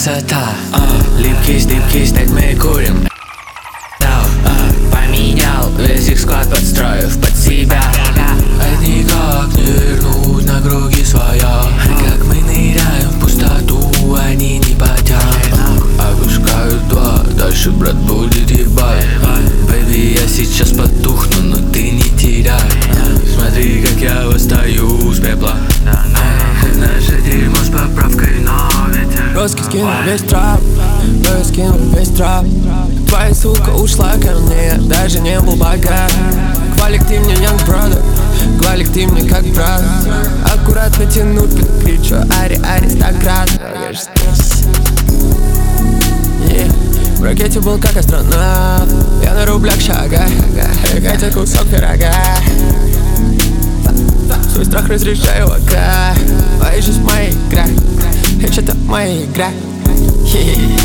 красота. Липкий стать мы курим. Поменял весь их склад, подстроив под себя. Одни как не вернуть на круги своя. Как мы ныряем в пустоту, они не потянут. Опускают два, дальше брат будет ебать. Бэйби, я сейчас потухну, но ты не теряй. Смотри, как я восстаю с пепла. Наше дерьмо с поправкой, но ветер. Роски скинул весь трап, я скинул весь трап. Твоя сука ушла ко мне, я даже не был богат. Квалик, ты мне young brother, Квалик, ты мне как брат. Аккуратно тянуть, как кричу, аристократ. В ракете был как астронавт, я на рублях шагаю, хотя кусок пирога. Свой страх разрешаю пока, моя жизнь моя игра, это моя игра.